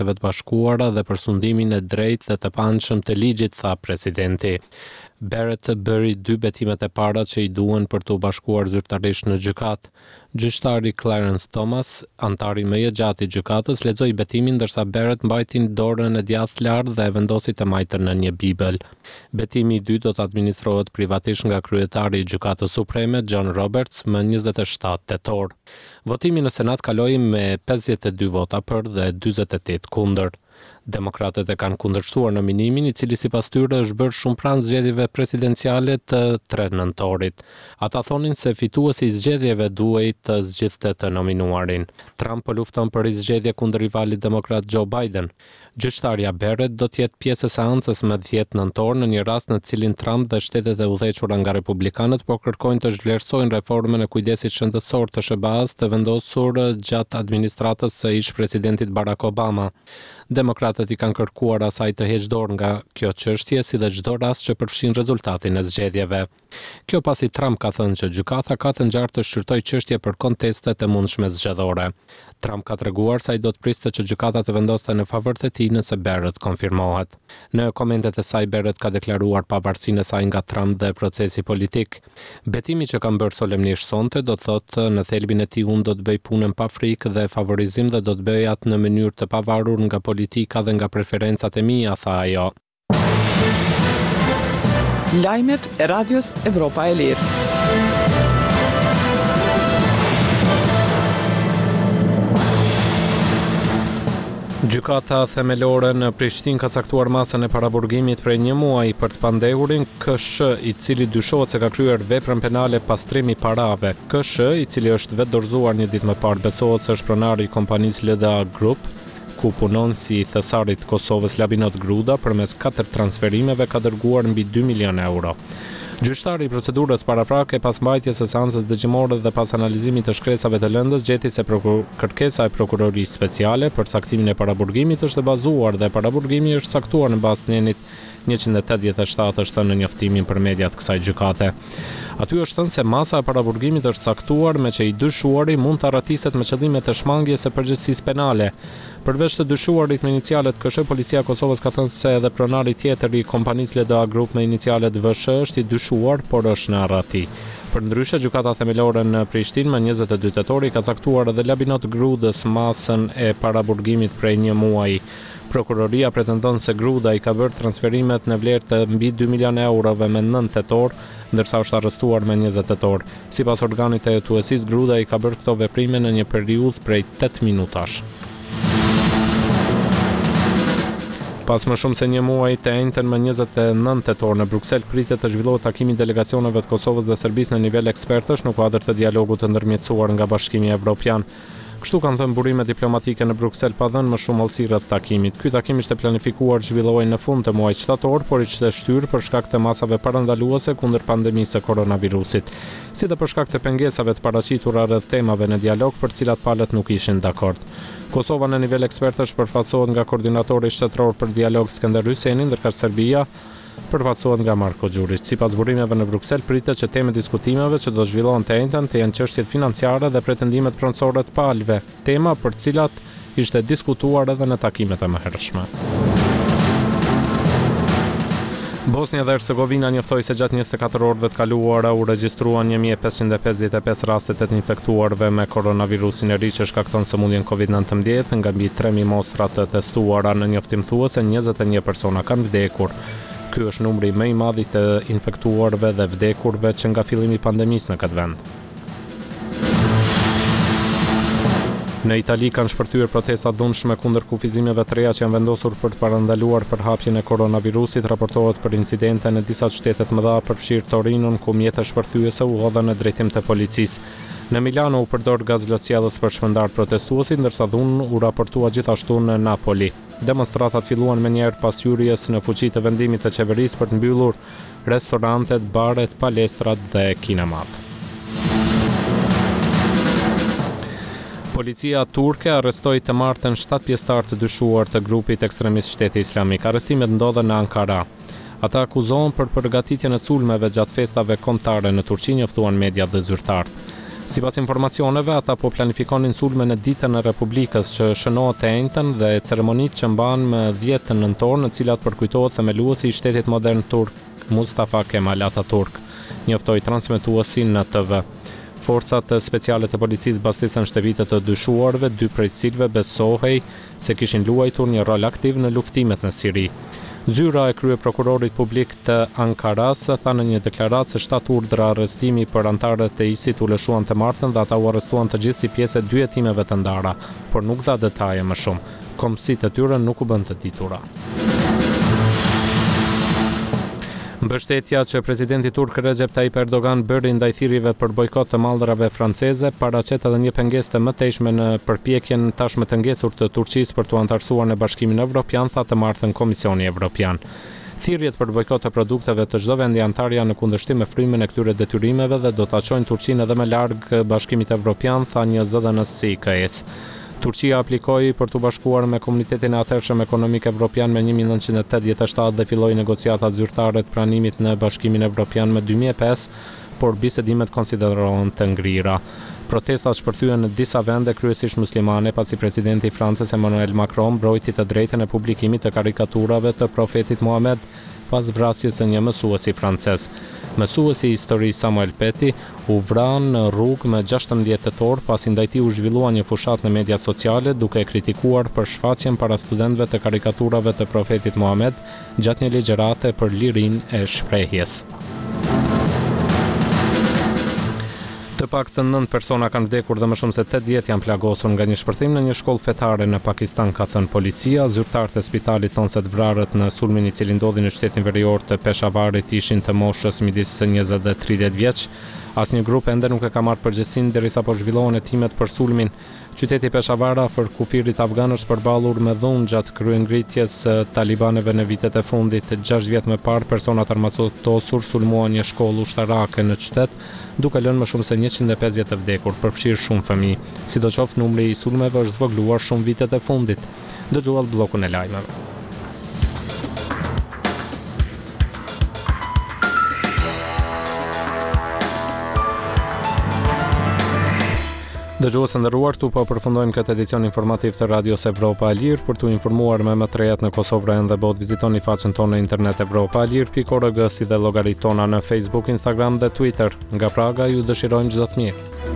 të Bashkuara dhe për sundimin e drejtë dhe të panshëm të ligjit, tha presidenti. Barrett bëri 2 betimet e para që i duhen për të bashkuar zyrtarisht në gjykatë. Gjyqtari Clarence Thomas, antari më i gjatë i gjykatës, lexoi betimin ndërsa Barrett mbajti dorën e djathtë lart dhe e vendosi të majtën në një bibël. Betimi i dytë do të administrohet privatisht nga kryetari i Gjykatës Supreme John Roberts më 27 tetor. Votimi në Senat kaloi me 52 vota për dhe 48 kundër. Demokratët e kanë kundërshtuar nominimin, i cili sipas tyre është bërë shumë pranë zgjedhjeve presidenciale të 3 nëntorit. Ata thonin se fituesi i zgjedhjeve duhej të zgjidhte të nominuarin. Trump po lufton për zgjedhje kundër rivalit demokrat Joe Biden. Gjyqtarja Barrett do të jetë pjesë e seancës më 10 nëntor në një rast në cilin Trump dhe shtetet e udhëhequra nga republikanët po kërkojnë të zhvlerësojnë reformën e kujdesit shëndetësor të SBA-s të vendosur gjatë administratës së ish-presidentit Barack Obama. Demokratët i kanë kërkuar asaj të heqë dorë nga kjo çështje, si dhe çdo rast që përfshin rezultatin e zgjedhjeve. Kjo pasi Trump ka thënë që gjykata ka të ngjartë të shqyrtojë çështje për kontestet e mundshme zgjedhore. Trump ka treguar se ai do të priste që gjykata të vendoste në favor të tij nëse Barrett konfirmohet. Në komentet e saj, Barrett ka deklaruar pavarësinë e saj nga Trump dhe procesi politik. Betimi që kanë bërë solemnisht sonte do të thotë në thelbin e tij unë do të bëj punën pa frikë dhe favorizim dhe do të bëj atë në mënyrë të pavarur nga politika dhe nga preferencat e mia, tha ajo. Lajmet e Radios Evropa e Lirë. Gjykata themelore në Prishtinë ka caktuar masën e paraburgimit prej 1 muaji për të pandehurin KSH, i cili dyshohet se ka kryer veprën penale pastrimi parave. KSH, i cili është vetë dorëzuar një ditë më parë, besohet se është pronari i kompanisë LDA Group, ku punon si thesarit Kosovës Labinot Gruda, përmes 4 transferimeve ka dërguar mbi 2 milion euro. Gjyqtari i procedurës paraprake pas mbajtjes së seancës dëgjimore dhe pas analizimit të shkresave të lëndës gjeti se kërkesa e prokurorisë speciale për caktimin e paraburgimit është e bazuar dhe paraburgimi është caktuar në bazë nenit 187 është thënë në njoftimin për mediat kësaj gjykate. Aty është thënë se masa e paraburgimit është caktuar me që i dyshuari mund të arratiset me qëllime të shmangjes së përgjegjësisë penale. Përveç të dyshuarit me inicialet KSH, Policia e Kosovës ka thënë se edhe pronari tjetër i kompanisë LDA Group me inicialet VSH është i dyshuar, por është në arrati. Përndryshe, gjykata themelore në Prishtinë më 22 tetori ka caktuar edhe Labinot Grudës masën e paraburgimit prej 1 muaji. Prokuroria pretendon se Gruda i ka bërë transferimet në vlerë të mbi 2 milion eurove me 9 tetor, ndërsa është arrestuar me 20 tetor. Sipas organit të hetuesisë, Gruda i ka bërë këto veprime në një periudhë prej 8 minutash. Pas më shumë se 1 muaj të enjtën më 29 tetor në Bruksel pritet të zhvillohet takimi delegacioneve të Kosovës dhe Serbisë në nivel ekspertësh në kuadër të dialogut të ndërmjetësuar nga Bashkimi Evropian. Kështu kanë thënë burime diplomatike në Bruksel pa dhënë më shumë hollësi rreth takimit. Ky takim ishte planifikuar zhvillohej në fund të muajit shtator, por ishte shtyrë për shkak të masave parandaluese kundër pandemisë së koronavirusit, si dhe për shkak të pengesave të paraqitura rreth temave në dialog për të cilat palët nuk ishin dakord. Kosova në nivel ekspertësh përfaqësohet nga koordinatori shtetëror për dialog Skënder Hyçeni, ndërsa Serbia përfaqësohet nga Marko Gjurić. Sipas burimeve në Bruksel pritet që temat diskutimeve që do zhvillohen të enjtën të jenë çështjet financiare dhe pretendimet pronësore të palëve, tema për të cilat ishte diskutuar edhe në takimet e mëhershme. Bosnia dhe Hercegovina njoftoi se gjatë 24 orëve të kaluara u regjistruan 1555 rastet të infektuarve me koronavirusin e ri që shkakton sëmundjen COVID-19, nga mbi 3000 mostra të testuara. Në njoftim thuhet se 21 persona kanë vdekur. Ky është numri më i madh i të infektuarve dhe vdekurve që nga fillimi i pandemisë në këtë vend. Në Itali kanë shpërthyer protesta dhunshme kundër kufizimeve të reja që janë vendosur për të parandaluar përhapjen e koronavirusit. Raportohet për incidente në disa qytete të mëdha, përfshirë Torinon, ku mjete shpërthyese u hodhen në drejtim të policisë. Në Milano u përdor gaz lotësjellës për shpërndar protestuesit, ndërsa dhunë u raportua gjithashtu në Napoli. Demonstratat filluan menjëherë pas hyrjes në fuqi të vendimit të qeverisë për të mbyllur restorantet, baret, palestrat dhe kinemat. Policia turke arrestoi të martën 7 pjesëtar të dyshuar të grupit ekstremist Shteti Islamik. Arrestimet ndodhen në Ankara. Ata akuzohen për përgatitjen e sulmeve gjatë festave kombëtare në Turqi, njoftuan media dhe zyrtarët. Sipas informacioneve, ata po planifikonin sulme në ditën e Republikës që shënohet e njëjtën dhe ceremonitë që mbahen më 10 nëntor, në cilat përkujtohet themeluesi i shtetit modern turk Mustafa Kemal Atatürk, njoftoi transmetuesi në TV. Forcat speciale të policisë mbastisën shtëpitë të dyshuarve, 2 prej cilëve besohej se kishin luajtur një rol aktiv në luftimet në Siri. Zyra e kryeprokurorit publik të Ankaras tha në një deklaratë se 7 urdhra arrestimi për anëtarët e ISIS u lëshuan të martën dhe ata u arrestuan të gjithë si pjesë e 2 hetimeve të ndara, por nuk dha detaje më shumë. Komësitë e tyre nuk u bën të ditura. Mbështetja që presidenti turk Recep Tayyip Erdogan bëri ndaj thirrjeve për bojkot të mallrave franceze paraqet edhe një pengesë të mëtejshme në përpjekjen tashmë të ngecur të Turqisë për t'u anëtarësuar në Bashkimin Evropian, tha të martën Komisioni Evropian. Thirrjet për bojkot të produkteve të çdo vendi antar janë në kundërshtim me frymën e këtyre detyrimeve dhe do ta çojnë Turqinë edhe më larg Bashkimit Evropian, tha një zëdhënës si IKS. Turqia aplikoi për të bashkuar me Komunitetin e Atërshëm Ekonomik Evropian me 1987 dhe filloi negociatat zyrtare të pranimit në Bashkimin Evropian me 2005, por bisedimet konsiderohen të ngrira. Protestat shpërthyen në disa vende kryesisht muslimane pasi presidenti i Francës Emmanuel Macron mbrojti të drejtën e publikimit të karikaturave të profetit Muhammed pas vrasjes së një mësuesi francez. Mësuesi i historisë Samuel Paty u vran në rrugë më 16 tetor pasi ndaj tij u zhvillua një fushat në media sociale duke e kritikuar për shfaqjen para studentëve të karikaturave të profetit Muhammed gjatë një ligjërate për lirinë e shprehjes. Të paktën 9 persona kanë vdekur dhe më shumë se 80 janë plagosur nga një shpërthim në një shkollë fetare në Pakistan, ka thënë policia. Zyrtarët e spitalit thonë se të vrarët në sulmin i cili ndodhi në shtetin verior të Peshavarit ishin të moshës midis 20 dhe 30 vjeç. Asnjë grup ende nuk e ka marrë përgjegjësinë derisa po zhvillohen hetimet për sulmin. Qyteti Peshavar afër kufirit afgan është përballur me dhunë gjatë kryengritjes talibanëve në vitet e fundit. 6 vjet më parë, personat armatosur sulmuan një shkollë ushtarake në qytet, duke lënë më shumë se 150 të vdekur, përfshirë shumë fëmijë. Sidoqoftë, numri i sulmeve është zvogëluar shumë vitet e fundit. Dëgjuat bllokun e lajmeve. Dëgjues të nderuar, tu po përfundojmë këtë edicion informativ të Radios Evropa e Lirë. Për t'u informuar me më të rejat në Kosovë dhe botë, vizitoni faqen tonë në internet evropaalir.org si dhe llogaritë tona në Facebook, Instagram dhe Twitter. Nga Praga ju dëshirojmë çdo të mirë.